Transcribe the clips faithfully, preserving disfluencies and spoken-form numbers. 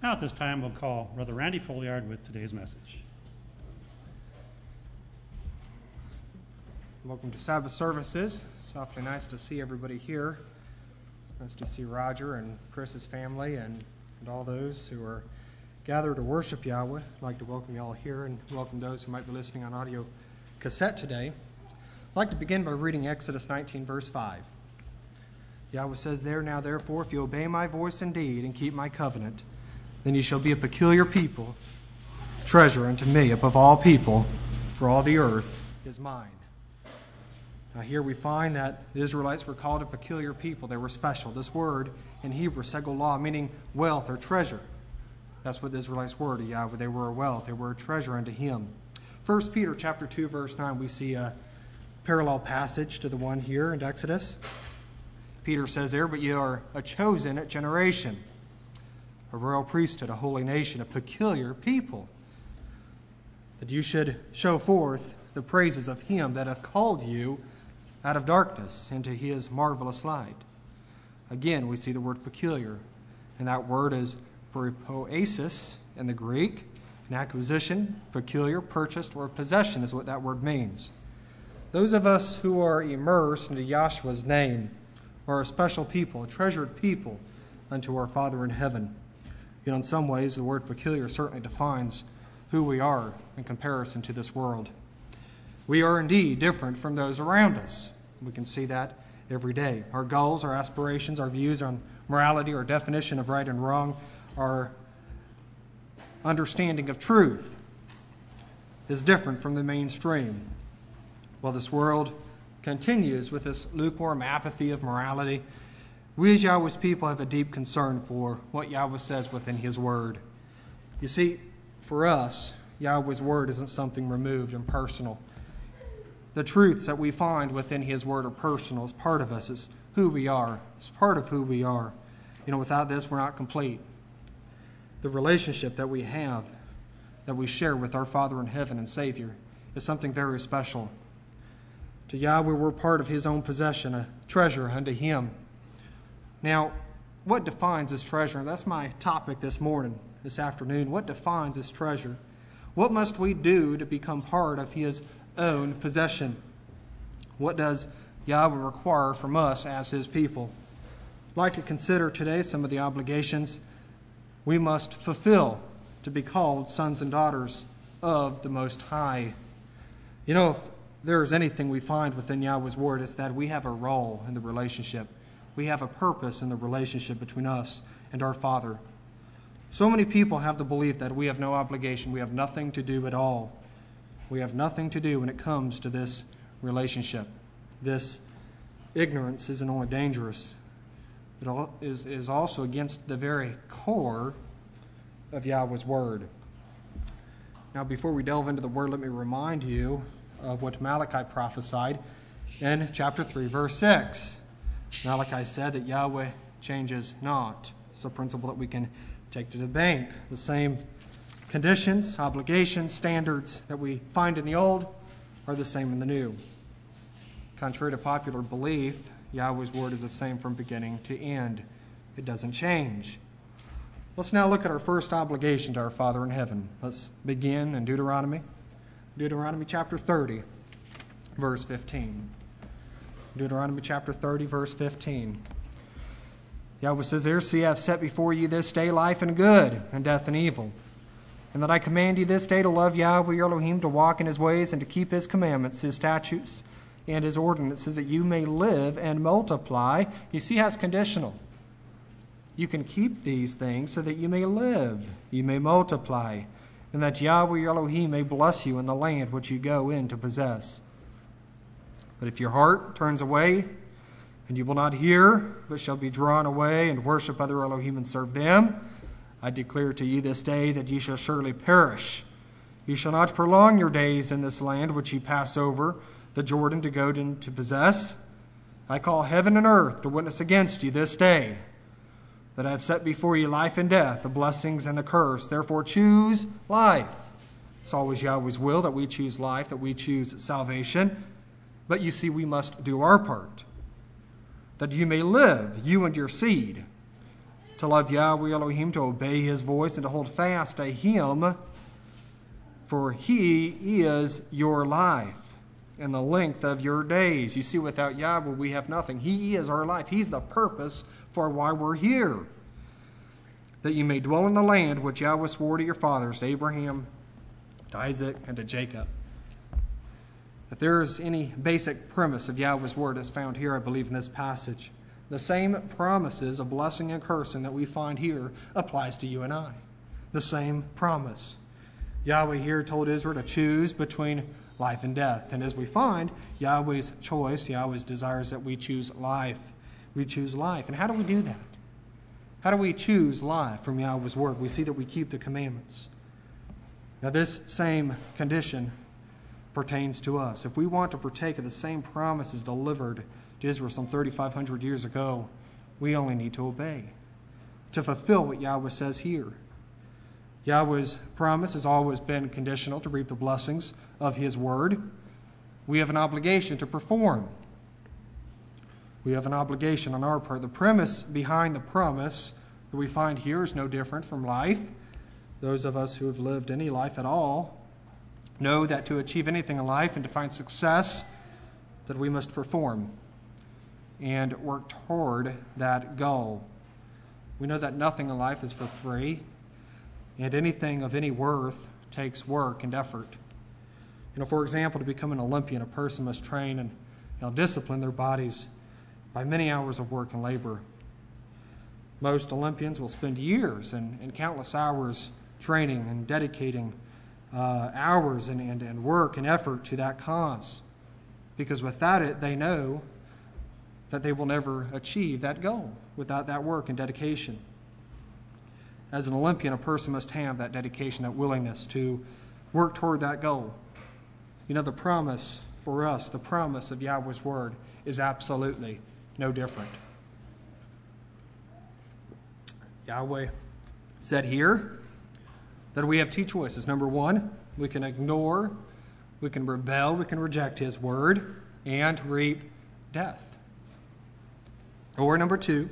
Now at this time, we'll call Brother Randy Folliard with today's message. Welcome to Sabbath services. It's awfully nice to see everybody here. It's nice to see Roger and Chris's family and, and all those who are gathered to worship Yahweh. I'd like to welcome you all here and welcome those who might be listening on audio cassette today. I'd like to begin by reading Exodus nineteen, verse five. Yahweh says there, "Now therefore, if you obey my voice indeed and keep my covenant, then you shall be a peculiar people, treasure unto me above all people, for all the earth is mine." Now here we find that the Israelites were called a peculiar people. They were special. This word in Hebrew, segolah, meaning wealth or treasure. That's what the Israelites were to Yahweh. They were a wealth. They were a treasure unto him. First Peter chapter two, verse nine, we see a parallel passage to the one here in Exodus. Peter says there, "But you are a chosen generation, a royal priesthood, a holy nation, a peculiar people, that you should show forth the praises of him that hath called you out of darkness into his marvelous light." Again, we see the word peculiar, and that word is peripoesis in the Greek. An acquisition, peculiar, purchased, or possession is what that word means. Those of us who are immersed into Yahshua's name are a special people, a treasured people unto our Father in heaven. You know, in some ways, the word peculiar certainly defines who we are in comparison to this world. We are indeed different from those around us. We can see that every day. Our goals, our aspirations, our views on morality, our definition of right and wrong, our understanding of truth is different from the mainstream. While this world continues with this lukewarm apathy of morality, we as Yahweh's people have a deep concern for what Yahweh says within his word. You see, for us, Yahweh's word isn't something removed and personal. The truths that we find within his word are personal. It's part of us. It's who we are. It's part of who we are. You know, without this, we're not complete. The relationship that we have, that we share with our Father in heaven and Savior, is something very special. To Yahweh, we're part of his own possession, a treasure unto him. Now, what defines this treasure? That's my topic this morning, this afternoon. What defines this treasure? What must we do to become part of his own possession? What does Yahweh require from us as his people? I'd like to consider today some of the obligations we must fulfill to be called sons and daughters of the Most High. You know, if there is anything we find within Yahweh's word, it's that we have a role in the relationship. We have a purpose in the relationship between us and our Father. So many people have the belief that we have no obligation, we have nothing to do at all. We have nothing to do when it comes to this relationship. This ignorance isn't only dangerous, it is, is also against the very core of Yahweh's word. Now, before we delve into the word, let me remind you of what Malachi prophesied in chapter three, verse six. Malachi said that Yahweh changes not. It's a principle that we can take to the bank. The same conditions, obligations, standards that we find in the old are the same in the new. Contrary to popular belief, Yahweh's word is the same from beginning to end. It doesn't change. Let's now look at our first obligation to our Father in heaven. Let's begin in Deuteronomy. Deuteronomy chapter thirty, verse fifteen. Deuteronomy chapter thirty, verse fifteen. Yahweh says there, "See, I have set before you this day life and good, and death and evil. And that I command you this day to love Yahweh your Elohim, to walk in his ways, and to keep his commandments, his statutes, and his ordinances, that you may live and multiply." You see how it's conditional. You can keep these things so that you may live, you may multiply, and that Yahweh your Elohim may bless you in the land which you go in to possess. But if your heart turns away, and you will not hear, but shall be drawn away and worship other Elohim and serve them, I declare to you this day that ye shall surely perish. You shall not prolong your days in this land which ye pass over the Jordan to go in to possess. I call heaven and earth to witness against you this day, that I have set before you life and death, the blessings and the curse. Therefore choose life. It's always Yahweh's will that we choose life, that we choose salvation. But you see, we must do our part, that you may live, you and your seed, to love Yahweh Elohim, to obey his voice, and to hold fast to him, for he is your life and the length of your days. You see, without Yahweh, we have nothing. He is our life. He's the purpose for why we're here, that you may dwell in the land which Yahweh swore to your fathers, to Abraham, to Isaac, and to Jacob. If there is any basic premise of Yahweh's word as found here, I believe, in this passage, the same promises of blessing and cursing that we find here applies to you and I. The same promise. Yahweh here told Israel to choose between life and death. And as we find, Yahweh's choice, Yahweh's desires that we choose life. We choose life. And how do we do that? How do we choose life from Yahweh's word? We see that we keep the commandments. Now, this same condition pertains to us. If we want to partake of the same promises delivered to Israel some thirty-five hundred years ago, we only need to obey, to fulfill what Yahweh says here. Yahweh's promise has always been conditional to reap the blessings of his word. We have an obligation to perform. We have an obligation on our part. The premise behind the promise that we find here is no different from life. Those of us who have lived any life at all know that to achieve anything in life and to find success, that we must perform and work toward that goal. We know that nothing in life is for free, and anything of any worth takes work and effort. You know, for example, to become an Olympian, a person must train and you know, discipline their bodies by many hours of work and labor. Most Olympians will spend years and, and countless hours training and dedicating uh, hours and, and, and work and effort to that cause, because without it, they know that they will never achieve that goal without that work and dedication. As an Olympian, a person must have that dedication, that willingness to work toward that goal. You know, the promise for us, the promise of Yahweh's word, is absolutely no different. Yahweh said here that we have two choices. Number one, we can ignore, we can rebel, we can reject his word and reap death. Or number two,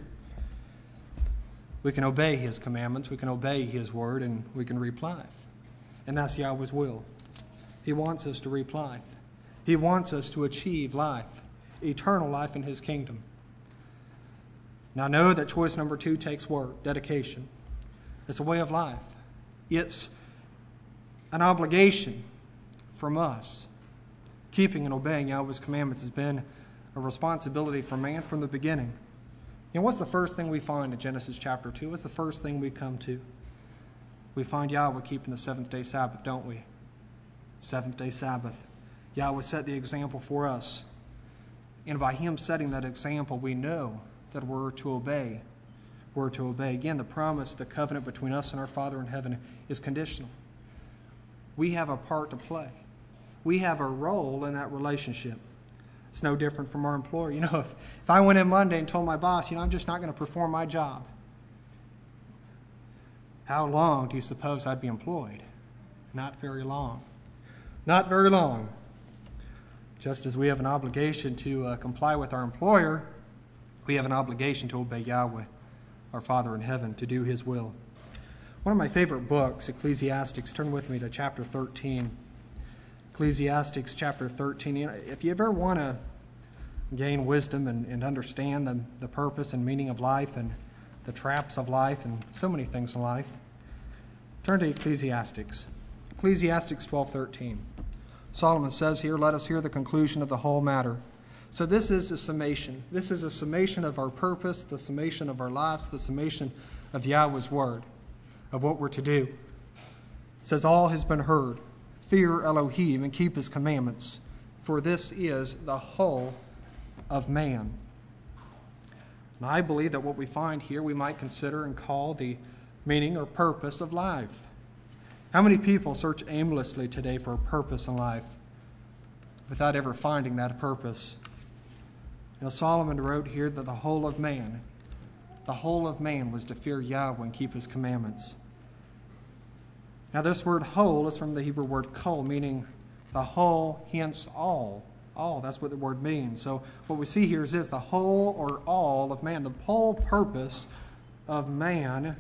we can obey his commandments, we can obey his word, and we can reap life. And that's Yahweh's will. He wants us to reap life. He wants us to achieve life, eternal life in his kingdom. Now know that choice number two takes work, dedication. It's a way of life. It's an obligation from us. Keeping and obeying Yahweh's commandments has been a responsibility for man from the beginning. You know, what's the first thing we find in Genesis chapter two? What's the first thing we come to? We find Yahweh keeping the seventh day Sabbath, don't we? Seventh day Sabbath. Yahweh set the example for us. And by him setting that example, we know that we're to obey. We're to obey. Again, the promise, the covenant between us and our Father in heaven is conditional. We have a part to play. We have a role in that relationship. It's no different from our employer. You know, if, if I went in Monday and told my boss, you know, I'm just not going to perform my job, how long do you suppose I'd be employed? Not very long. Not very long. Just as we have an obligation to uh, comply with our employer, we have an obligation to obey Yahweh, our Father in heaven, to do his will. One of my favorite books, Ecclesiastes, turn with me to chapter thirteen. Ecclesiastes chapter thirteen. You know, if you ever want to gain wisdom and, and understand the, the purpose and meaning of life and the traps of life and so many things in life, turn to Ecclesiastes. Ecclesiastes twelve thirteen. Solomon says here, let us hear the conclusion of the whole matter. So this is a summation. This is a summation of our purpose, the summation of our lives, the summation of Yahweh's word, of what we're to do. It says, all has been heard. Fear Elohim and keep his commandments, for this is the whole of man. And I believe that what we find here we might consider and call the meaning or purpose of life. How many people search aimlessly today for a purpose in life without ever finding that purpose? You know, Solomon wrote here that the whole of man, the whole of man was to fear Yahweh and keep his commandments. Now this word whole is from the Hebrew word kol, meaning the whole, hence all. All, that's what the word means. So what we see here is this, the whole or all of man. The whole purpose of man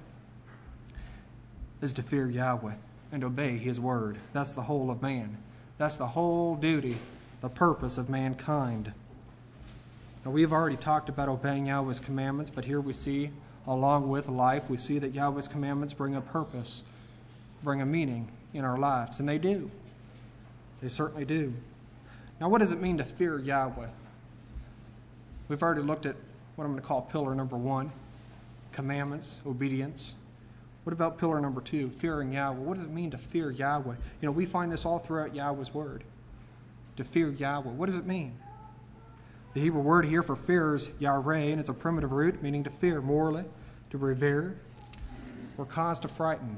is to fear Yahweh and obey his word. That's the whole of man. That's the whole duty, the purpose of mankind. Now, we've already talked about obeying Yahweh's commandments, but here we see, along with life, we see that Yahweh's commandments bring a purpose, bring a meaning in our lives, and they do. They certainly do. Now, what does it mean to fear Yahweh? We've already looked at what I'm going to call pillar number one, commandments, obedience. What about pillar number two, fearing Yahweh? What does it mean to fear Yahweh? You know, we find this all throughout Yahweh's word. To fear Yahweh. What does it mean? The Hebrew word here for fear is yareh, and it's a primitive root meaning to fear morally, to revere, or cause to frighten.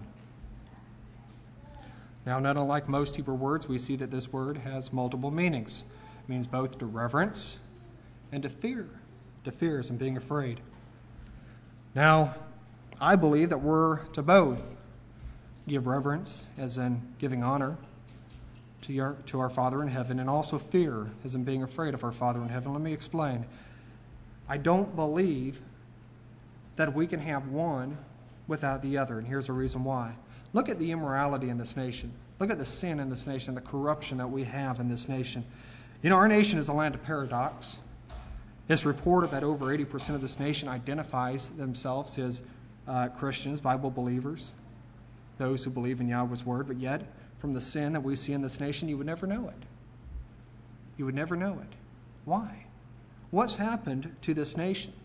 Now, not unlike most Hebrew words, we see that this word has multiple meanings. It means both to reverence and to fear. To fear is in being afraid. Now, I believe that we're to both give reverence, as in giving honor, to, your, to our Father in heaven, and also fear, as in being afraid of our Father in heaven. Let me explain. I don't believe that we can have one without the other, and here's the reason why. Look at the immorality in this nation. Look at the sin in this nation, the corruption that we have in this nation. You know, our nation is a land of paradox. It's reported that over eighty percent of this nation identifies themselves as uh, Christians, Bible believers, those who believe in Yahweh's word, but yet, from the sin that we see in this nation, you would never know it. You would never know it. Why? What's happened to this nation?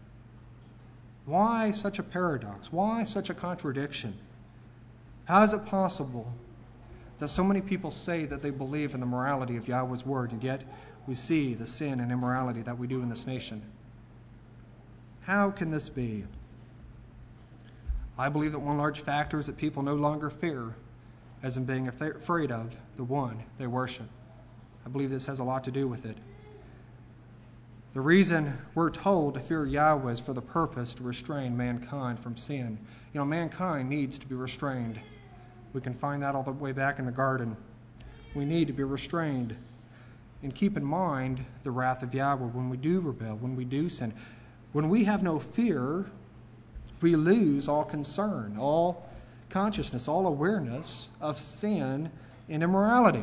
Why such a paradox? Why such a contradiction? How is it possible that so many people say that they believe in the morality of Yahweh's word, and yet we see the sin and immorality that we do in this nation? How can this be? I believe that one large factor is that people no longer fear, as in being afraid of the one they worship. I believe this has a lot to do with it. The reason we're told to fear Yahweh is for the purpose to restrain mankind from sin. You know, mankind needs to be restrained. We can find that all the way back in the garden. We need to be restrained. And keep in mind the wrath of Yahweh when we do rebel, when we do sin. When we have no fear, we lose all concern, all consciousness, all awareness of sin and immorality,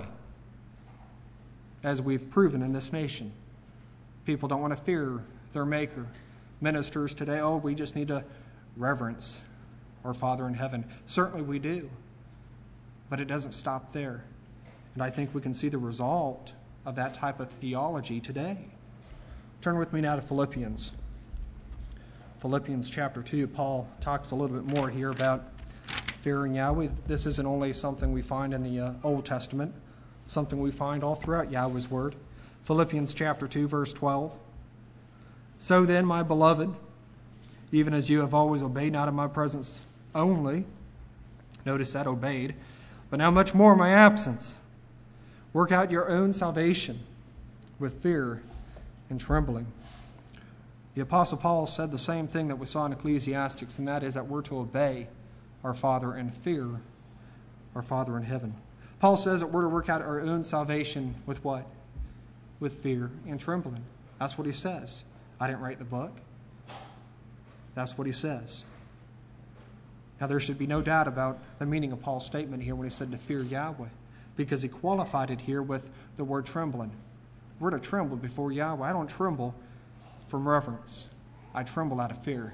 as we've proven in this nation. People don't want to fear their Maker. Ministers today, oh, we just need to reverence our Father in heaven. Certainly we do, but it doesn't stop there. And I think we can see the result of that type of theology today. Turn with me now to Philippians. Philippians chapter two, Paul talks a little bit more here about fearing Yahweh. This isn't only something we find in the uh, Old Testament, something we find all throughout Yahweh's word. Philippians chapter two, verse twelve. So then, my beloved, even as you have always obeyed, not in my presence only, notice that, obeyed, but now much more in my absence, work out your own salvation with fear and trembling. The Apostle Paul said the same thing that we saw in Ecclesiastes, and that is that we're to obey our Father and fear our Father in heaven. Paul says that we're to work out our own salvation with what? With fear and trembling. That's what he says. I didn't write the book. That's what he says. Now, there should be no doubt about the meaning of Paul's statement here when he said to fear Yahweh, because he qualified it here with the word trembling. We're to tremble before Yahweh. I don't tremble from reverence. I tremble out of fear.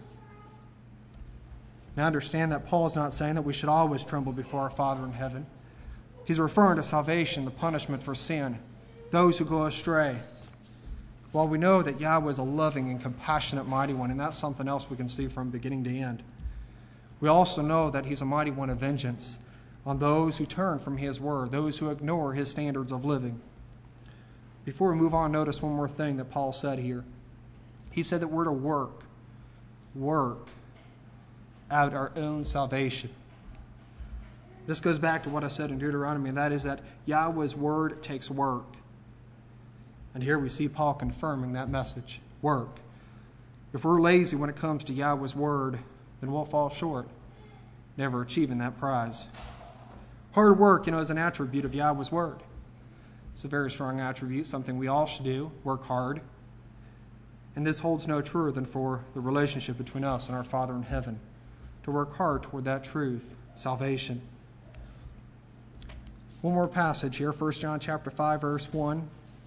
Now, understand that Paul is not saying that we should always tremble before our Father in heaven. He's referring to salvation, the punishment for sin, those who go astray. While we know that Yahweh is a loving and compassionate mighty one, and that's something else we can see from beginning to end, we also know that he's a mighty one of vengeance on those who turn from his word, those who ignore his standards of living. Before we move on, notice one more thing that Paul said here. He said that we're to work, work out our own salvation. This goes back to what I said in Deuteronomy, and that is that Yahweh's word takes work. And here we see Paul confirming that message, work. If we're lazy when it comes to Yahweh's word, then we'll fall short, never achieving that prize. Hard work, you know, is an attribute of Yahweh's word. It's a very strong attribute, something we all should do, work hard. And this holds no truer than for the relationship between us and our Father in heaven, to work hard toward that truth, salvation. One more passage here, First John chapter five, verse one.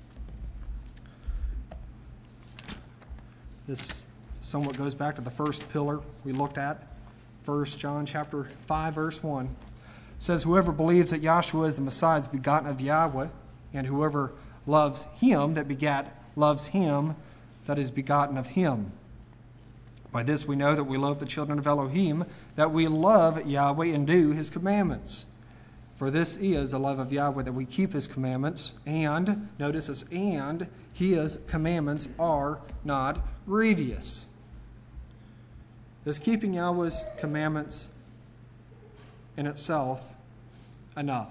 This somewhat goes back to the first pillar we looked at. First John chapter five, verse one. It says, whoever believes that Yahshua is the Messiah is begotten of Yahweh, and whoever loves him that begat loves him that is begotten of him. By this we know that we love the children of Elohim, that we love Yahweh and do his commandments. For this is the love of Yahweh, that we keep his commandments, and, notice this, and his commandments are not grievous. Is keeping Yahweh's commandments in itself enough?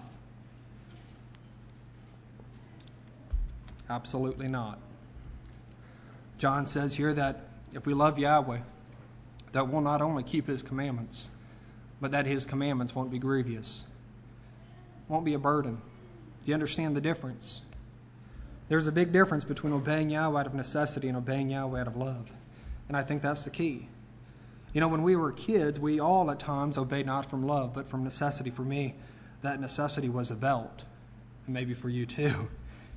Absolutely not. John says here that if we love Yahweh, that we'll not only keep his commandments, but that his commandments won't be grievous, won't be a burden. Do you understand the difference? There's a big difference between obeying Yahweh out of necessity and obeying Yahweh out of love. And I think that's the key. You know, when we were kids, we all at times obeyed not from love, but from necessity. For me, that necessity was a belt. And maybe for you too.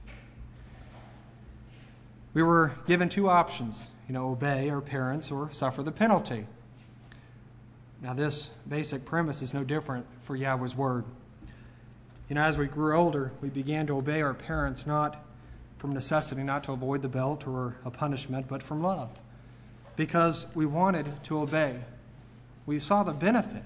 We were given two options, you know, obey our parents or suffer the penalty. Now this basic premise is no different for Yahweh's word. You know, as we grew older, we began to obey our parents not from necessity, not to avoid the belt or a punishment, but from love. Because we wanted to obey. We saw the benefit.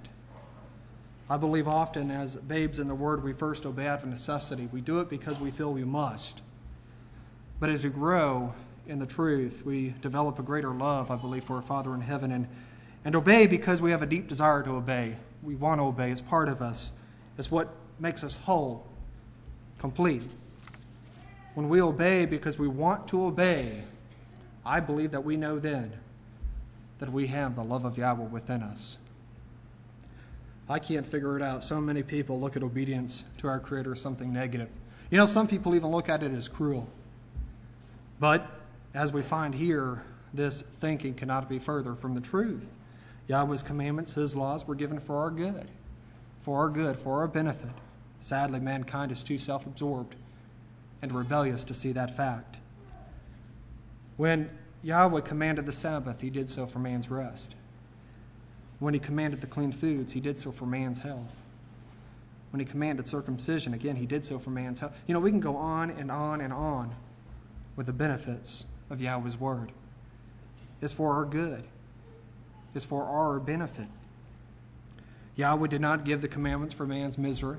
I believe often as babes in the word, we first obey out of necessity. We do it because we feel we must. But as we grow in the truth, we develop a greater love, I believe, for our Father in heaven, and, and obey because we have a deep desire to obey. We want to obey. It's part of us. It's what makes us whole, complete. When we obey because we want to obey, I believe that we know then that we have the love of Yahweh within us. I can't figure it out. So many people look at obedience to our Creator as something negative. You know, some people even look at it as cruel. But, as we find here, this thinking cannot be further from the truth. Yahweh's commandments, his laws, were given for our good. For our good, for our benefit. Sadly, mankind is too self-absorbed and rebellious to see that fact. When Yahweh commanded the Sabbath, he did so for man's rest. When he commanded the clean foods, he did so for man's health. When he commanded circumcision, again, he did so for man's health. You know, we can go on and on and on with the benefits of Yahweh's word. It's for our good. It's for our benefit. Yahweh did not give the commandments for man's misery.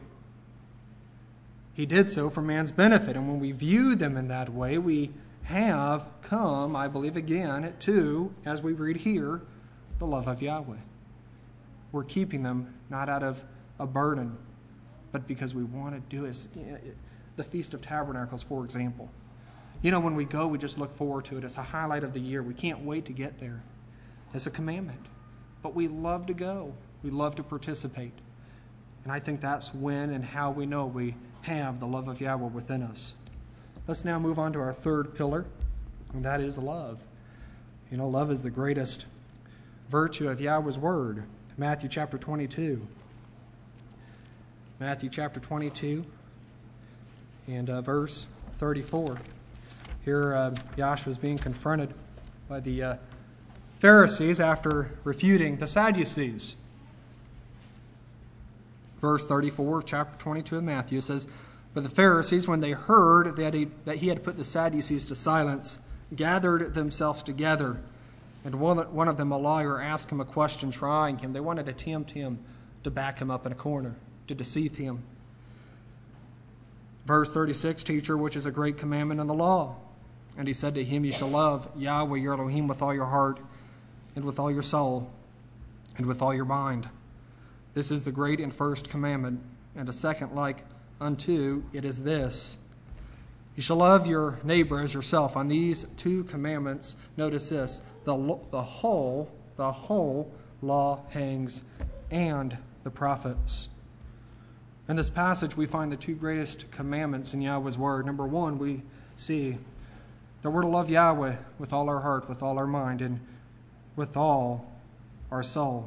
He did so for man's benefit. And when we view them in that way, we have come, I believe again, to, as we read here, the love of Yahweh. We're keeping them not out of a burden, but because we want to do it. The Feast of Tabernacles, for example. You know, when we go, we just look forward to it. It's a highlight of the year. We can't wait to get there. It's a commandment. But we love to go. We love to participate. And I think that's when and how we know we have the love of Yahweh within us. Let's now move on to our third pillar, and that is love. You know, love is the greatest virtue of Yahweh's word. Matthew chapter twenty-two. Matthew chapter twenty-two and uh, verse thirty-four. Here, uh, Yahshua is being confronted by the uh, Pharisees after refuting the Sadducees. Verse thirty-four, chapter twenty-two of Matthew says, "But the Pharisees, when they heard that he, that he had put the Sadducees to silence, gathered themselves together. And one, one of them, a lawyer, asked him a question, trying him." They wanted to tempt him to back him up in a corner, to deceive him. Verse thirty-six, "Teacher, which is a great commandment in the law?" And he said to him, "You shall love Yahweh your Elohim with all your heart, and with all your soul, and with all your mind. This is the great and first commandment, and a second like unto it is this: you shall love your neighbor as yourself. On these two commandments," notice this, the, the whole, the whole law hangs, and the prophets. In this passage, we find the two greatest commandments in Yahweh's word. Number one, we see that we're to love Yahweh with all our heart, with all our mind, and with all our soul.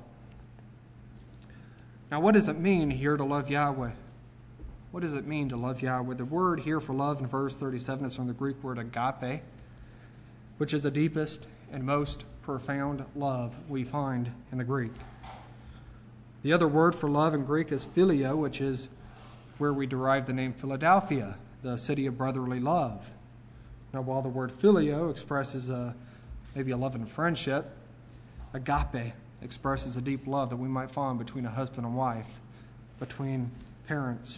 Now, what does it mean here to love Yahweh? What does it mean to love Yahweh? The word here for love in verse thirty-seven is from the Greek word agape, which is the deepest and most profound love we find in the Greek. The other word for love in Greek is phileo, which is where we derive the name Philadelphia, the city of brotherly love. Now, while the word phileo expresses a, maybe a love and friendship, agape expresses a deep love that we might find between a husband and wife, between parents.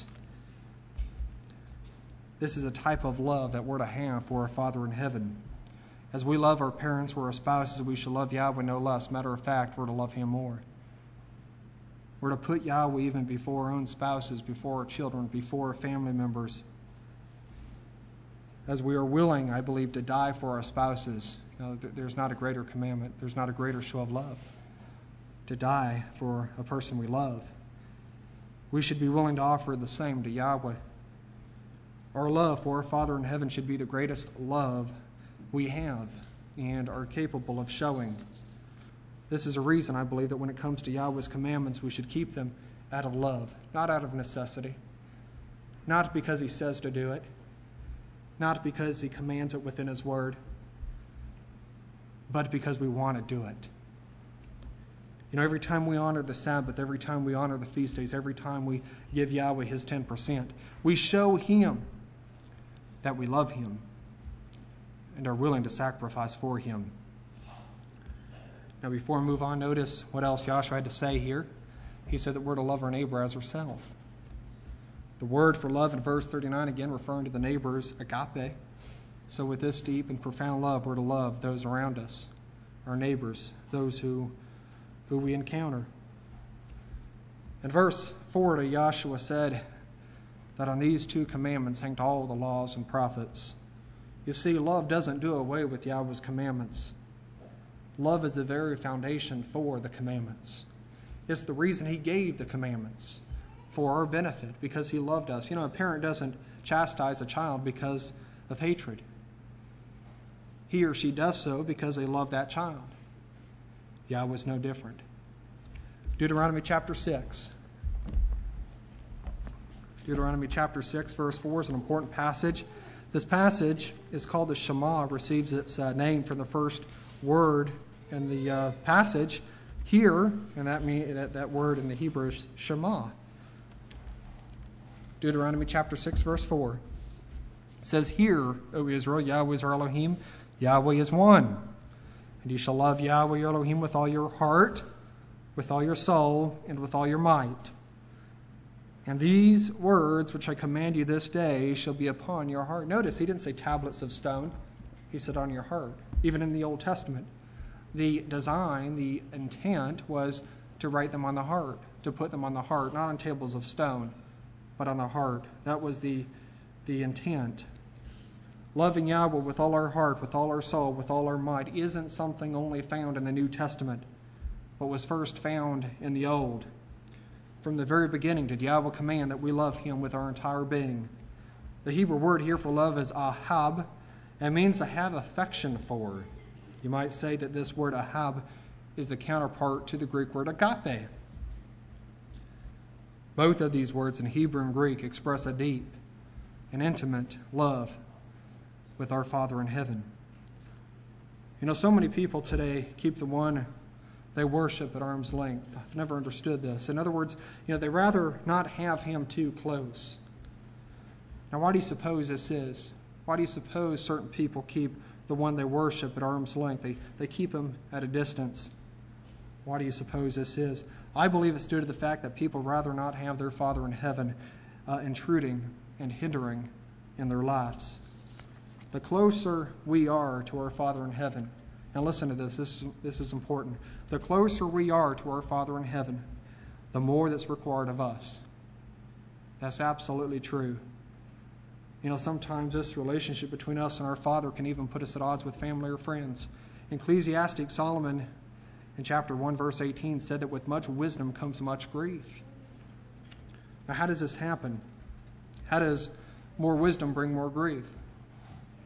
This is a type of love that we're to have for our Father in heaven. As we love our parents or our spouses, we should love Yahweh no less. Matter of fact, we're to love Him more. We're to put Yahweh even before our own spouses, before our children, before our family members. As we are willing, I believe, to die for our spouses, you know, there's not a greater commandment. There's not a greater show of love. To die for a person we love. We should be willing to offer the same to Yahweh. Our love for our Father in heaven should be the greatest love we have and are capable of showing. This is a reason, I believe, that when it comes to Yahweh's commandments, we should keep them out of love, not out of necessity, not because He says to do it, not because He commands it within His word, but because we want to do it. You know, every time we honor the Sabbath, every time we honor the feast days, every time we give Yahweh His ten percent, we show Him that we love Him and are willing to sacrifice for Him. Now, before we move on, notice what else Yahshua had to say here. He said that we're to love our neighbor as ourselves. The word for love in verse thirty-nine, again, referring to the neighbors, agape. So with this deep and profound love, we're to love those around us, our neighbors, those who, who we encounter. In verse forty, Yahshua said that on these two commandments hanged all the laws and prophets. You see, love doesn't do away with Yahweh's commandments. Love is the very foundation for the commandments. It's the reason He gave the commandments, for our benefit, because He loved us. You know, a parent doesn't chastise a child because of hatred. He or she does so because they love that child. Yahweh's no different. Deuteronomy chapter six. Deuteronomy chapter six, verse four is an important passage. This passage is called the Shema, receives its uh, name from the first word in the uh, passage here, and that, mean, that, that word in the Hebrew is Shema. Deuteronomy chapter six, verse four. It says, "Hear, O Israel, Yahweh is our Elohim, Yahweh is one. And you shall love Yahweh your Elohim with all your heart, with all your soul, and with all your might. And these words which I command you this day shall be upon your heart." Notice, He didn't say tablets of stone. He said on your heart. Even in the Old Testament, the design, the intent was to write them on the heart, to put them on the heart, not on tables of stone, but on the heart. That was the, the intent. Loving Yahweh with all our heart, with all our soul, with all our might isn't something only found in the New Testament, but was first found in the Old. From the very beginning did Yahweh command that we love Him with our entire being. The Hebrew word here for love is ahab. It means to have affection for. You might say that this word ahab is the counterpart to the Greek word agape. Both of these words in Hebrew and Greek express a deep and intimate love with our Father in heaven. You know, so many people today keep the one they worship at arm's length. I've never understood this. In other words, you know, they rather not have Him too close. Now, why do you suppose this is? Why do you suppose certain people keep the one they worship at arm's length? They, they keep Him at a distance. Why do you suppose this is? I believe it's due to the fact that people rather not have their Father in heaven uh, intruding and hindering in their lives. The closer we are to our Father in heaven, and listen to this, this is, this is important. The closer we are to our Father in heaven, the more that's required of us. That's absolutely true. You know, sometimes this relationship between us and our Father can even put us at odds with family or friends. Ecclesiastic Solomon in chapter one, verse eighteen said that with much wisdom comes much grief. Now, how does this happen? How does more wisdom bring more grief?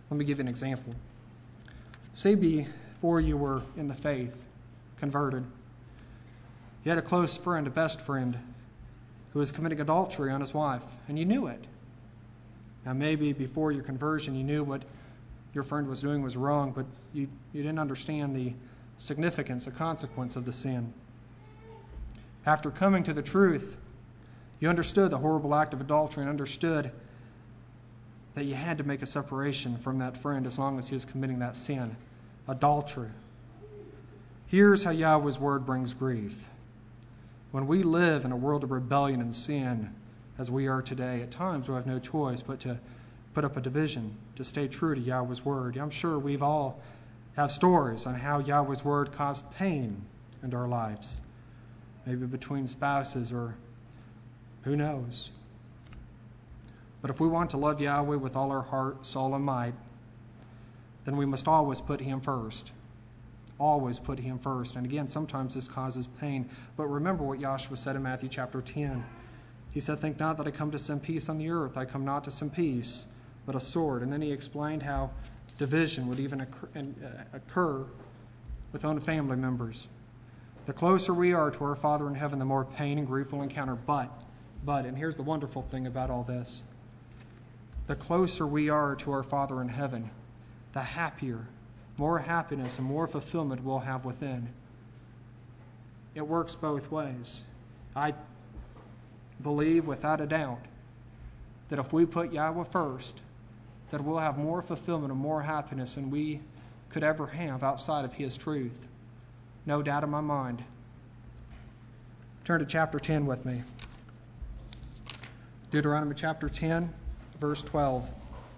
Let me give you an example. Say before you were in the faith, converted, you had a close friend, a best friend, who was committing adultery on his wife, and you knew it. Now maybe before your conversion you knew what your friend was doing was wrong, but you, you didn't understand the significance, the consequence of the sin. After coming to the truth, you understood the horrible act of adultery and understood that you had to make a separation from that friend as long as he was committing that sin, adultery. Here's how Yahweh's word brings grief. When we live in a world of rebellion and sin, as we are today, at times we have no choice but to put up a division, to stay true to Yahweh's word. I'm sure we've all have stories on how Yahweh's word caused pain in our lives, maybe between spouses or who knows. But if we want to love Yahweh with all our heart, soul, and might, then we must always put him first. Always put him first. And again, sometimes this causes pain. But remember what Joshua said in Matthew chapter ten. He said, "Think not that I come to send peace on the earth. I come not to send peace, but a sword." And then he explained how division would even occur, uh, occur with own family members. The closer we are to our Father in heaven, the more pain and grief we'll encounter. But, but, and here's the wonderful thing about all this. The closer we are to our Father in heaven, the happier, more happiness and more fulfillment we'll have within. It works both ways. I believe without a doubt that if we put Yahweh first, that we'll have more fulfillment and more happiness than we could ever have outside of his truth. No doubt in my mind. Turn to chapter ten with me. Deuteronomy chapter ten, verse twelve.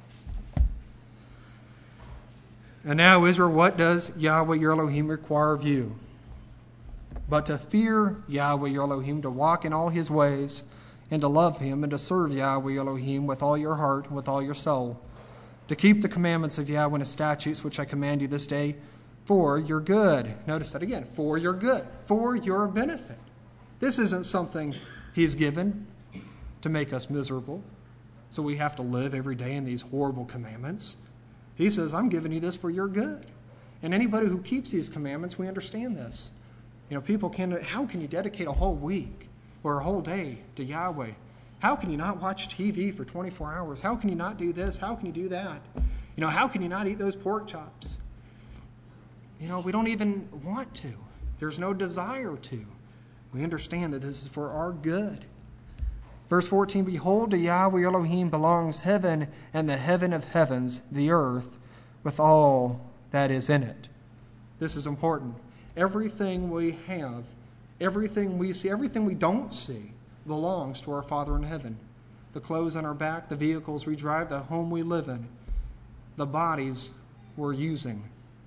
"And now, Israel, what does Yahweh your Elohim require of you? But to fear Yahweh your Elohim, to walk in all his ways, and to love him, and to serve Yahweh your Elohim with all your heart and with all your soul, to keep the commandments of Yahweh and his statutes which I command you this day for your good." Notice that again, for your good, for your benefit. This isn't something he's given to make us miserable, so we have to live every day in these horrible commandments. He says, I'm giving you this for your good. And anybody who keeps these commandments, we understand this. You know, people can, how can you dedicate a whole week or a whole day to Yahweh? How can you not watch T V for twenty-four hours? How can you not do this? How can you do that? You know, how can you not eat those pork chops? You know, we don't even want to. There's no desire to. We understand that this is for our good. Verse fourteen, "Behold, to Yahweh Elohim belongs heaven and the heaven of heavens, the earth, with all that is in it." This is important. Everything we have, everything we see, everything we don't see belongs to our Father in heaven. The clothes on our back, the vehicles we drive, the home we live in, the bodies we're using.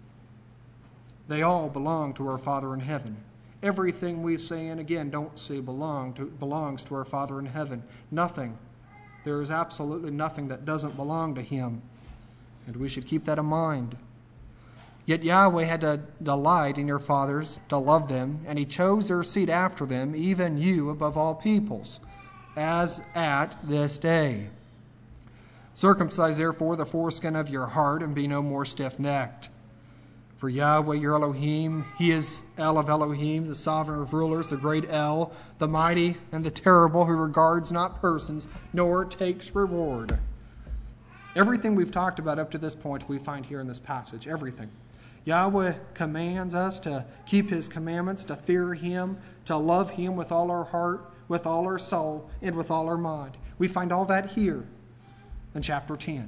They all belong to our Father in heaven. Everything we say and again don't see belong to, belongs to our Father in heaven. Nothing. There is absolutely nothing that doesn't belong to him. And we should keep that in mind. Yet Yahweh had to delight in your fathers, to love them, and he chose their seed after them, even you above all peoples, as at this day. "Circumcise therefore the foreskin of your heart, and be no more stiff-necked. For Yahweh your Elohim, he is El of Elohim, the sovereign of rulers, the great El, the mighty and the terrible, who regards not persons, nor takes reward." Everything we've talked about up to this point we find here in this passage. Everything. Yahweh commands us to keep his commandments, to fear him, to love him with all our heart, with all our soul, and with all our mind. We find all that here in chapter ten.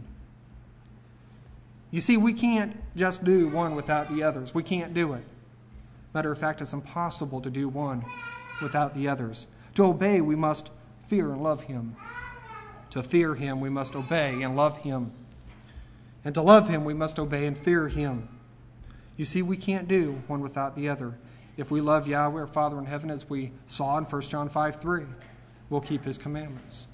You see, we can't just do one without the others. We can't do it. Matter of fact, it's impossible to do one without the others. To obey, we must fear and love him. To fear him, we must obey and love him. And to love him, we must obey and fear him. You see, we can't do one without the other. If we love Yahweh, our Father in heaven, as we saw in First John five three, we'll keep his commandments.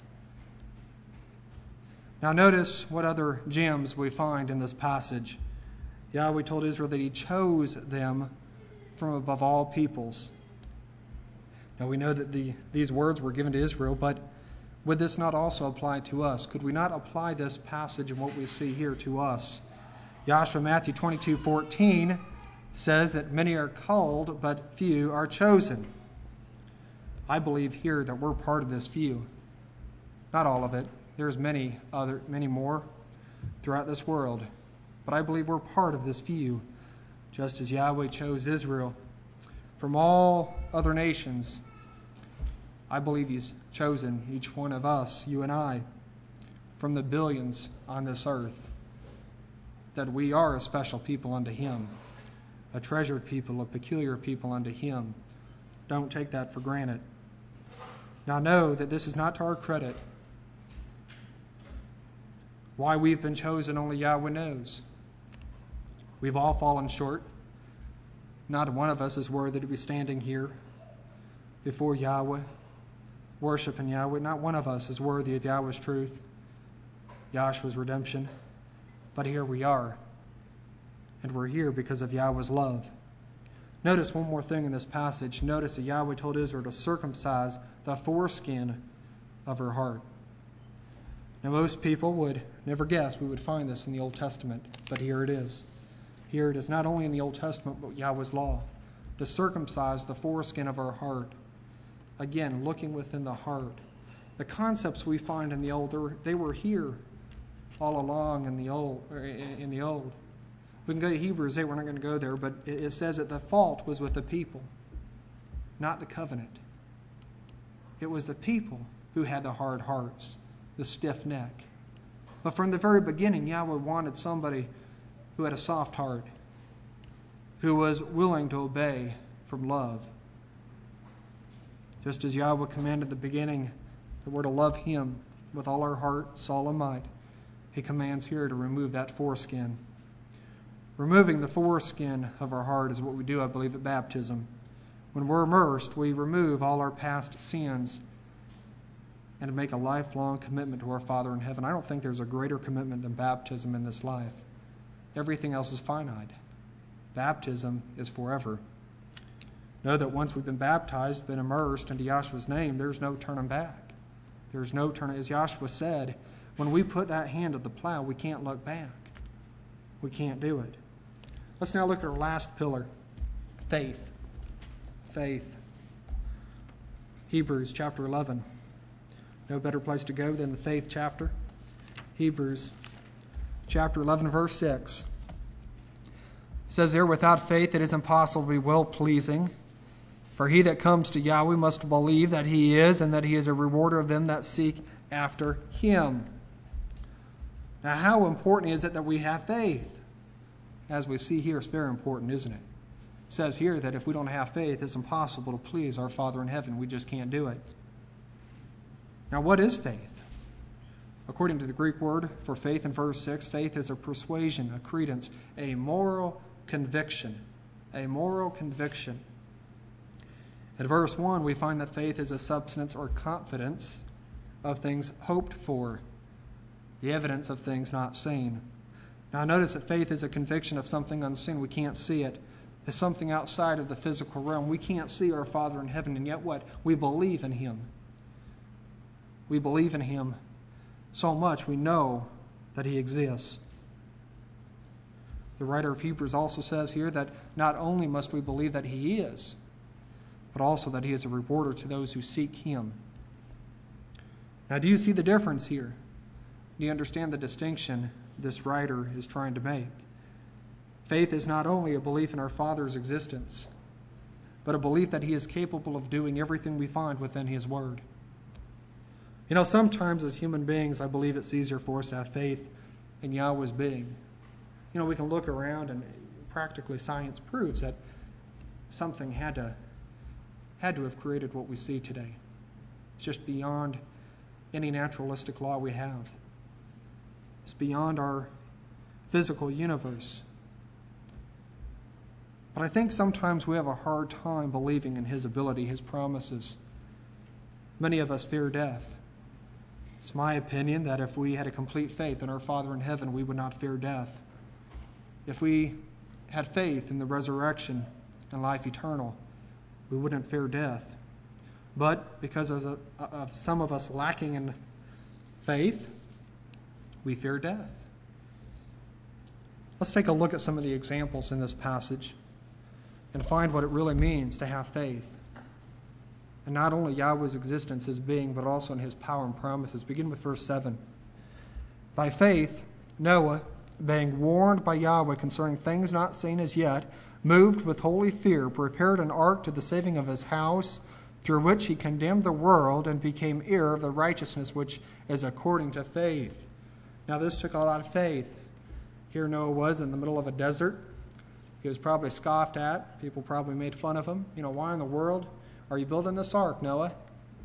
Now notice what other gems we find in this passage. Yahweh told Israel that he chose them from above all peoples. Now we know that the, these words were given to Israel, but would this not also apply to us? Could we not apply this passage and what we see here to us Joshua, Matthew twenty-two fourteen says that many are called, but few are chosen. I believe here that we're part of this few. Not all of it. There's many other, many more throughout this world. But I believe we're part of this few, just as Yahweh chose Israel from all other nations. I believe he's chosen each one of us, you and I, from the billions on this earth, that we are a special people unto him, a treasured people, a peculiar people unto him. Don't take that for granted. Now know that this is not to our credit. Why we've been chosen, only Yahweh knows. We've all fallen short. Not one of us is worthy to be standing here before Yahweh, worshiping Yahweh. Not one of us is worthy of Yahweh's truth, Yahshua's redemption. But here we are. And we're here because of Yahweh's love. Notice one more thing in this passage. Notice that Yahweh told Israel to circumcise the foreskin of her heart. Now, most people would never guess we would find this in the Old Testament, but here it is. Here it is not only in the Old Testament, but Yahweh's law, to circumcise the foreskin of our heart. Again, looking within the heart. The concepts we find in the Old, they were here all along in the Old. In the Old. We can go to Hebrews eight, we're not going to go there, but it says that the fault was with the people, not the covenant. It was the people who had the hard hearts, the stiff neck. But from the very beginning, Yahweh wanted somebody who had a soft heart, who was willing to obey from love. Just as Yahweh commanded at the beginning that we're to love him with all our heart, soul, and might, he commands here to remove that foreskin. Removing the foreskin of our heart is what we do, I believe, at baptism. When we're immersed, we remove all our past sins and to make a lifelong commitment to our Father in heaven. I don't think there's a greater commitment than baptism in this life. Everything else is finite. Baptism is forever. Know that once we've been baptized, been immersed into Yahshua's name, there's no turning back. There's no turning. As Yahshua said, when we put that hand to the plow, we can't look back. We can't do it. Let's now look at our last pillar, faith. Faith. Hebrews chapter eleven. No better place to go than the faith chapter. Hebrews chapter eleven, verse six. It says there, without faith it is impossible to be well-pleasing. For he that comes to Yahweh must believe that he is, and that he is a rewarder of them that seek after him. Now, how important is it that we have faith? As we see here, it's very important, isn't it? It says here that if we don't have faith, it's impossible to please our Father in heaven. We just can't do it. Now, what is faith? According to the Greek word for faith in verse six, faith is a persuasion, a credence, a moral conviction. A moral conviction. At verse one, we find that faith is a substance or confidence of things hoped for, the evidence of things not seen. Now notice that faith is a conviction of something unseen. We can't see it. It's something outside of the physical realm. We can't see our Father in heaven, and yet what? We believe in him. We believe in him so much we know that he exists. The writer of Hebrews also says here that not only must we believe that he is, but also that he is a rewarder to those who seek him. Now, do you see the difference here? Do you understand the distinction this writer is trying to make? Faith is not only a belief in our Father's existence, but a belief that he is capable of doing everything we find within his word. You know, sometimes as human beings, I believe it's easier for us to have faith in Yahweh's being. You know, we can look around and practically science proves that something had to, had to have created what we see today. It's just beyond any naturalistic law we have. It's beyond our physical universe. But I think sometimes we have a hard time believing in his ability, his promises. Many of us fear death. It's my opinion that if we had a complete faith in our Father in heaven, we would not fear death. If we had faith in the resurrection and life eternal, we wouldn't fear death. But because of, a, of some of us lacking in faith, we fear death. Let's take a look at some of the examples in this passage and find what it really means to have faith. And not only Yahweh's existence, his being, but also in his power and promises. Begin with verse seven. By faith, Noah, being warned by Yahweh concerning things not seen as yet, moved with holy fear, prepared an ark to the saving of his house, through which he condemned the world and became heir of the righteousness which is according to faith. Now this took a lot of faith. Here Noah was in the middle of a desert. He was probably scoffed at. People probably made fun of him. You know, why in the world are you building this ark, Noah?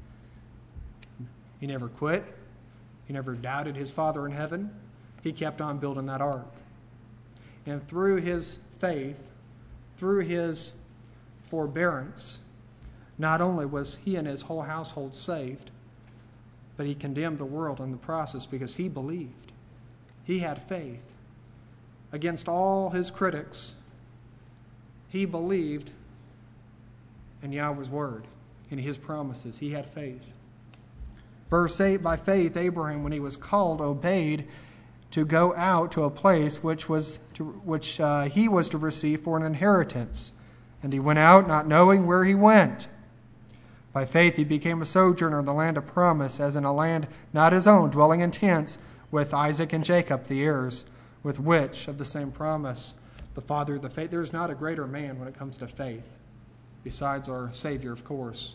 He never quit. He never doubted his Father in heaven. He kept on building that ark. And through his faith, through his forbearance, not only was he and his whole household saved, but he condemned the world in the process because he believed. He had faith. Against all his critics, he believed in Yahweh's word, in his promises. He had faith. Verse eight, by faith Abraham, when he was called, obeyed to go out to a place which was to, which uh, he was to receive for an inheritance. And he went out not knowing where he went. By faith he became a sojourner in the land of promise, as in a land not his own, dwelling in tents with Isaac and Jacob, the heirs, with which of the same promise, the father of the faith. There is not a greater man when it comes to faith, besides our Savior, of course.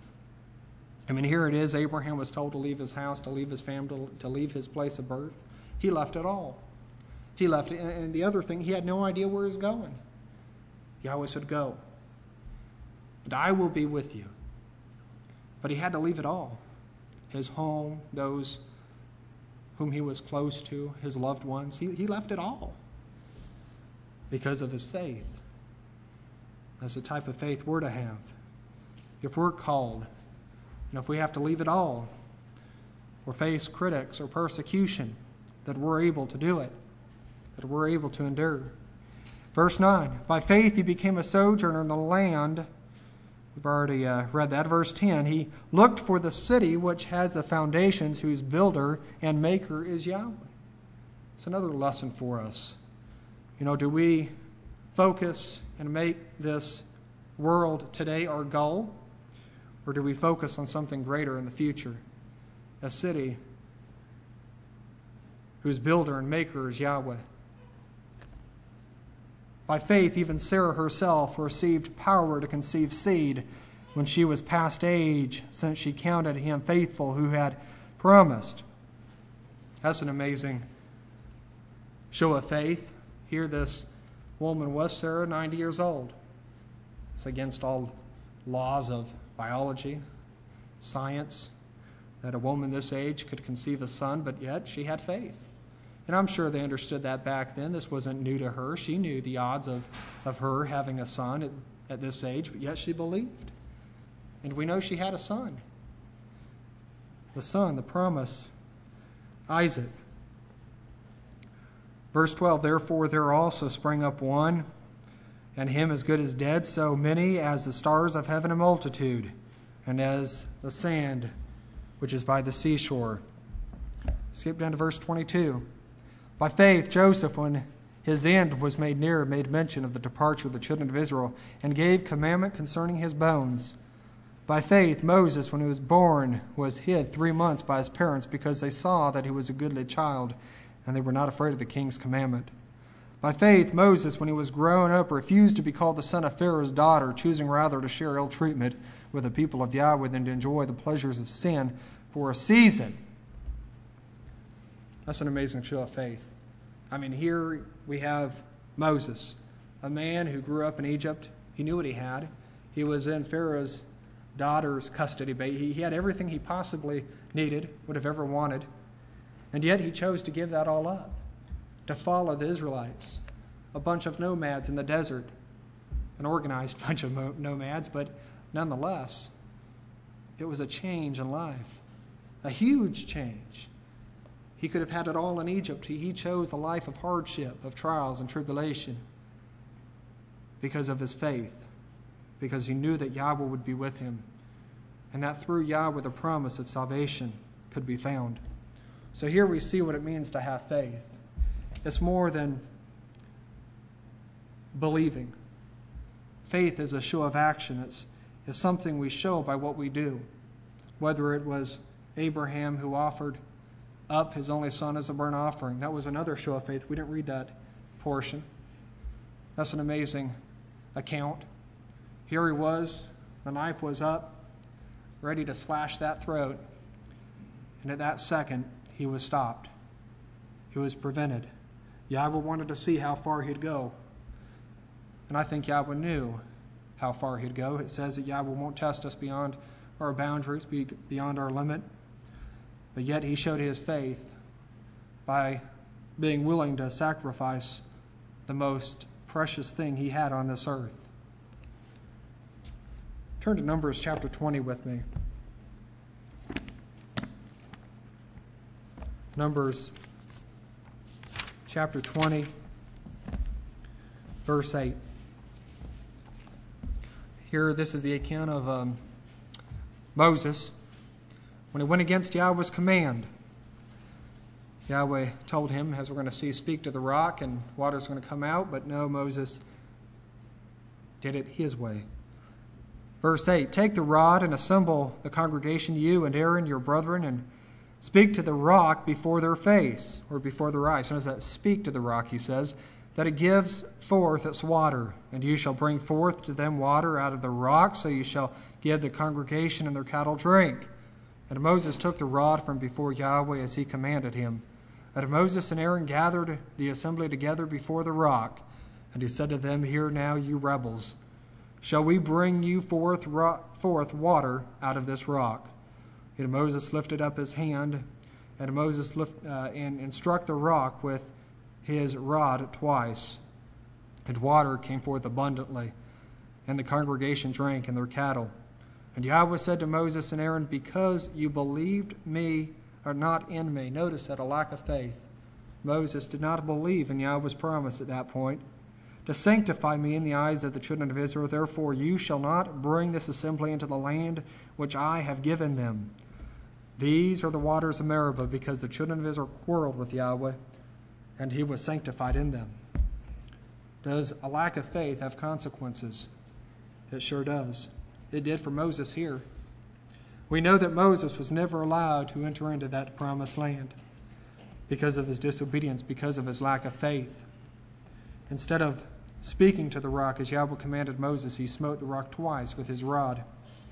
I mean, here it is. Abraham was told to leave his house, to leave his family, to leave his place of birth. He left it all. He left it. And the other thing, he had no idea where he was going. Yahweh said, go. But I will be with you. But he had to leave it all. His home, those whom he was close to, his loved ones. He, he left it all because of his faith. That's the type of faith we're to have. If we're called, and if we have to leave it all, or face critics or persecution, that we're able to do it, that we're able to endure. Verse nine, by faith he became a sojourner in the land. We've already uh, read that. Verse ten, he looked for the city which has the foundations, whose builder and maker is Yahweh. It's another lesson for us. You know, do we focus and make this world today our goal? Or do we focus on something greater in the future? A city whose builder and maker is Yahweh. By faith, even Sarah herself received power to conceive seed when she was past age, since she counted him faithful who had promised. That's an amazing show of faith. Here this woman was, Sarah, ninety years old. It's against all laws of biology, science, that a woman this age could conceive a son, but yet she had faith. And I'm sure they understood that back then. This wasn't new to her. She knew the odds of, of her having a son at, at this age, but yet she believed. And we know she had a son. The son, the promise, Isaac. Verse twelve, therefore there also sprang up one, and him as good as dead, so many as the stars of heaven in multitude, and as the sand which is by the seashore. Skip down to verse twenty-two. By faith Joseph, when his end was made near, made mention of the departure of the children of Israel, and gave commandment concerning his bones. By faith Moses, when he was born, was hid three months by his parents, because they saw that he was a goodly child, and they were not afraid of the king's commandment. By faith Moses, when he was grown up, refused to be called the son of Pharaoh's daughter, choosing rather to share ill treatment with the people of Yahweh than to enjoy the pleasures of sin for a season. That's an amazing show of faith. I mean, here we have Moses, a man who grew up in Egypt. He knew what he had. He was in Pharaoh's daughter's custody. He, he had everything he possibly needed, would have ever wanted. And yet he chose to give that all up, to follow the Israelites, a bunch of nomads in the desert, an organized bunch of nomads, but nonetheless, it was a change in life, a huge change. He could have had it all in Egypt. He, he chose the life of hardship, of trials and tribulation because of his faith, because he knew that Yahweh would be with him, and that through Yahweh the promise of salvation could be found. So here we see what it means to have faith. It's more than believing. Faith is a show of action. It's, it's something we show by what we do. Whether it was Abraham who offered up his only son as a burnt offering. That was another show of faith. We didn't read that portion. That's an amazing account. Here he was, the knife was up, ready to slash that throat. And at that second, he was stopped. He was prevented. Yahweh wanted to see how far he'd go. And I think Yahweh knew how far he'd go. It says that Yahweh won't test us beyond our boundaries, beyond our limit. But yet he showed his faith by being willing to sacrifice the most precious thing he had on this earth. Turn to Numbers chapter twenty with me. Numbers chapter twenty, verse eight. Here, this is the account of um, Moses when he went against Yahweh's command. Yahweh told him, as we're going to see, speak to the rock and water's going to come out, but no, Moses did it his way. Verse eight, take the rod and assemble the congregation, you and Aaron, your brethren, and speak to the rock before their face, or before their eyes. Notice that, speak to the rock, he says, that it gives forth its water, and you shall bring forth to them water out of the rock, so you shall give the congregation and their cattle drink. And Moses took the rod from before Yahweh as he commanded him. And Moses and Aaron gathered the assembly together before the rock, and he said to them, hear now, you rebels, shall we bring you forth, ro- forth water out of this rock? And Moses lifted up his hand, and Moses lift, uh, and, and struck the rock with his rod twice, and water came forth abundantly, and the congregation drank and their cattle. And Yahweh said to Moses and Aaron, because you believed me or not in me. Notice that, a lack of faith. Moses did not believe in Yahweh's promise at that point. To sanctify me in the eyes of the children of Israel, therefore you shall not bring this assembly into the land which I have given them. These are the waters of Meribah, because the children of Israel quarreled with Yahweh, and he was sanctified in them. Does a lack of faith have consequences? It sure does. It did for Moses here. We know that Moses was never allowed to enter into that promised land because of his disobedience, because of his lack of faith. Instead of speaking to the rock as Yahweh commanded Moses, he smote the rock twice with his rod.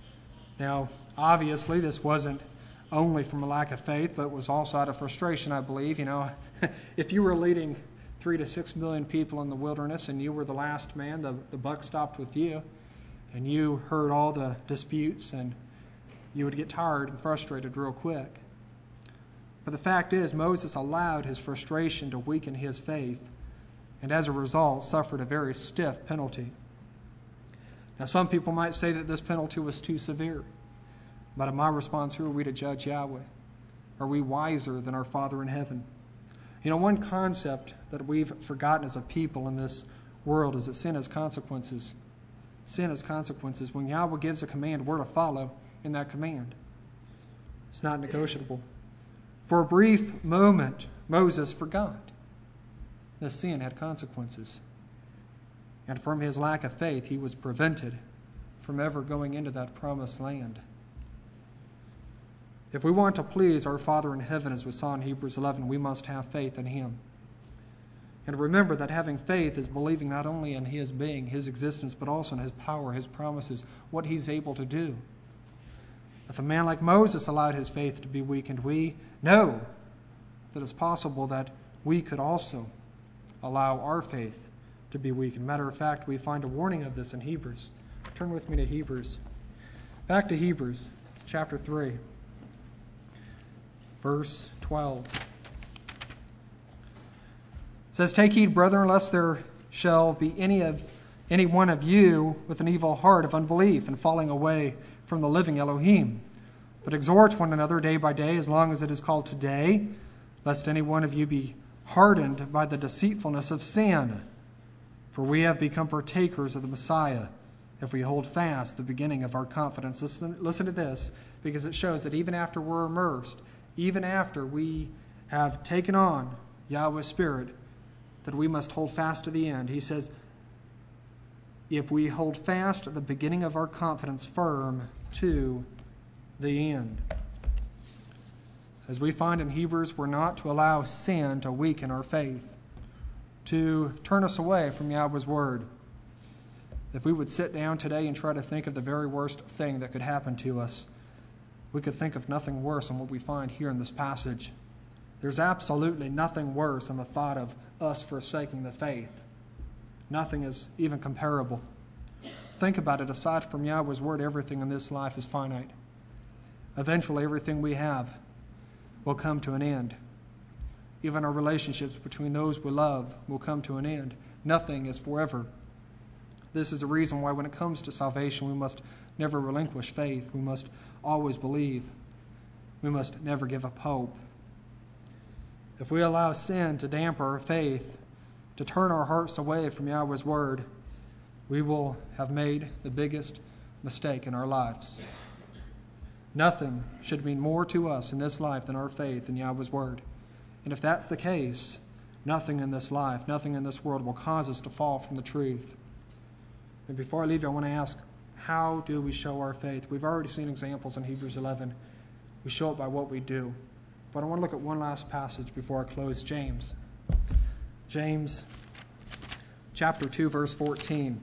Now, obviously, this wasn't only from a lack of faith, but was also out of frustration, I believe. You know, if you were leading three to six million people in the wilderness and you were the last man, the, the buck stopped with you, and you heard all the disputes, and you would get tired and frustrated real quick. But the fact is, Moses allowed his frustration to weaken his faith, and as a result suffered a very stiff penalty. Now, some people might say that this penalty was too severe. But in my response, who are we to judge Yahweh? Are we wiser than our Father in heaven? You know, one concept that we've forgotten as a people in this world is that sin has consequences. Sin has consequences. When Yahweh gives a command, we're to follow in that command. It's not negotiable. For a brief moment, Moses forgot that sin had consequences. And from his lack of faith, he was prevented from ever going into that promised land. If we want to please our Father in heaven, as we saw in Hebrews eleven, we must have faith in him. And remember that having faith is believing not only in his being, his existence, but also in his power, his promises, what he's able to do. If a man like Moses allowed his faith to be weakened, we know that it's possible that we could also allow our faith to be weakened. Matter of fact, we find a warning of this in Hebrews. Turn with me to Hebrews. Back to Hebrews chapter three. Verse twelve. It says, take heed, brethren, lest there shall be any of any one of you with an evil heart of unbelief and falling away from the living Elohim. But exhort one another day by day, as long as it is called today, lest any one of you be hardened by the deceitfulness of sin. For we have become partakers of the Messiah, if we hold fast the beginning of our confidence. Listen, listen to this, because it shows that even after we're immersed, even after we have taken on Yahweh's Spirit, that we must hold fast to the end. He says, if we hold fast at the beginning of our confidence firm to the end. As we find in Hebrews, we're not to allow sin to weaken our faith, to turn us away from Yahweh's word. If we would sit down today and try to think of the very worst thing that could happen to us, we could think of nothing worse than what we find here in this passage. There's absolutely nothing worse than the thought of us forsaking the faith. Nothing is even comparable. Think about it. Aside from Yahweh's word, everything in this life is finite. Eventually, everything we have will come to an end. Even our relationships between those we love will come to an end. Nothing is forever. This is the reason why when it comes to salvation, we must never relinquish faith. We must always believe. We must never give up hope. If we allow sin to dampen our faith, to turn our hearts away from Yahweh's word, we will have made the biggest mistake in our lives. Nothing should mean more to us in this life than our faith in Yahweh's word. And if that's the case, nothing in this life, nothing in this world will cause us to fall from the truth. And before I leave you, I want to ask, how do we show our faith? We've already seen examples in Hebrews eleven. We show it by what we do. But I want to look at one last passage before I close, James. James chapter two, verse fourteen.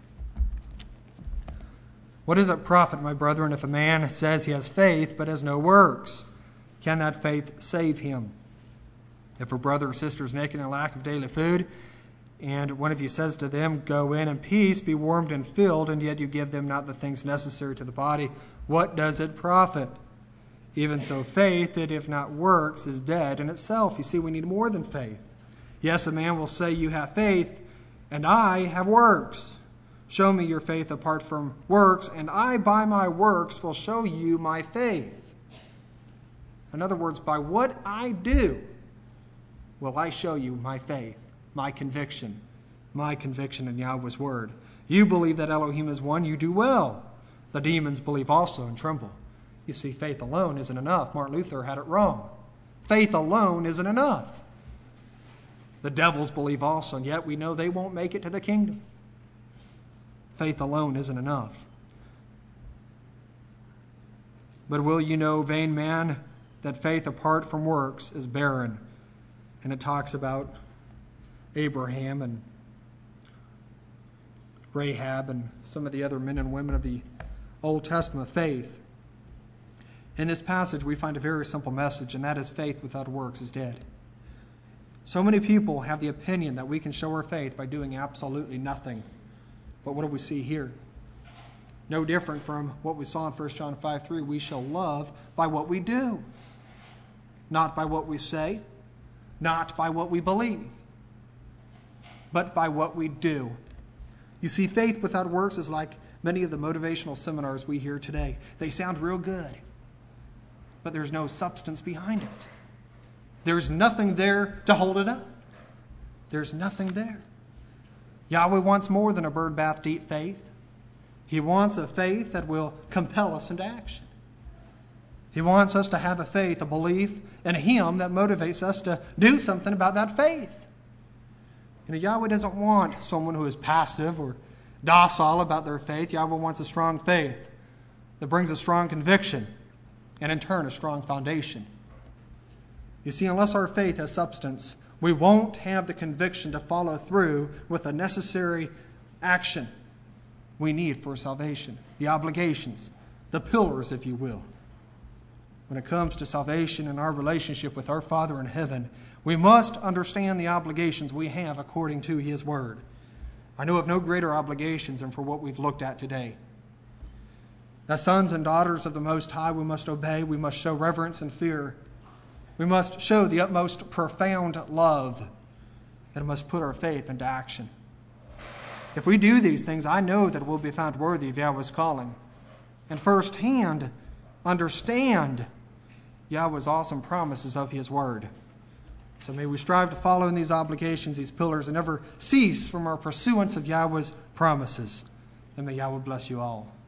What does it profit, my brethren, if a man says he has faith but has no works? Can that faith save him? If a brother or sister is naked and lack of daily food, and one of you says to them, go in in peace, be warmed and filled, and yet you give them not the things necessary to the body, what does it profit? Even so, faith, that if not works, is dead in itself. You see, we need more than faith. Yes, a man will say, you have faith, and I have works. Show me your faith apart from works, and I by my works will show you my faith. In other words, by what I do will I show you my faith, my conviction, my conviction in Yahweh's word. You believe that Elohim is one, you do well. The demons believe also and tremble. You see, faith alone isn't enough. Martin Luther had it wrong. Faith alone isn't enough. The devils believe also, and yet we know they won't make it to the kingdom. Faith alone isn't enough. But will you know, vain man, that faith apart from works is barren? And it talks about Abraham and Rahab and some of the other men and women of the Old Testament faith. In this passage, we find a very simple message, and that is faith without works is dead. So many people have the opinion that we can show our faith by doing absolutely nothing. But what do we see here? No different from what we saw in First John five three. We shall love by what we do, not by what we say, not by what we believe, but by what we do. You see, faith without works is like many of the motivational seminars we hear today. They sound real good, but there's no substance behind it. There's nothing there to hold it up. There's nothing there. Yahweh wants more than a bird bath deep faith. He wants a faith that will compel us into action. He wants us to have a faith, a belief in Him that motivates us to do something about that faith. You know, Yahweh doesn't want someone who is passive or docile about their faith. Yahweh wants a strong faith that brings a strong conviction and in turn a strong foundation. You see, unless our faith has substance, we won't have the conviction to follow through with the necessary action we need for salvation, the obligations, the pillars, if you will. When it comes to salvation and our relationship with our Father in heaven, we must understand the obligations we have according to His Word. I know of no greater obligations than for what we've looked at today. As sons and daughters of the Most High, we must obey, we must show reverence and fear. We must show the utmost profound love, and must put our faith into action. If we do these things, I know that we'll be found worthy of Yahweh's calling, and firsthand understand Yahweh's awesome promises of His Word. So may we strive to follow in these obligations, these pillars, and never cease from our pursuance of Yahweh's promises. And may Yahweh bless you all.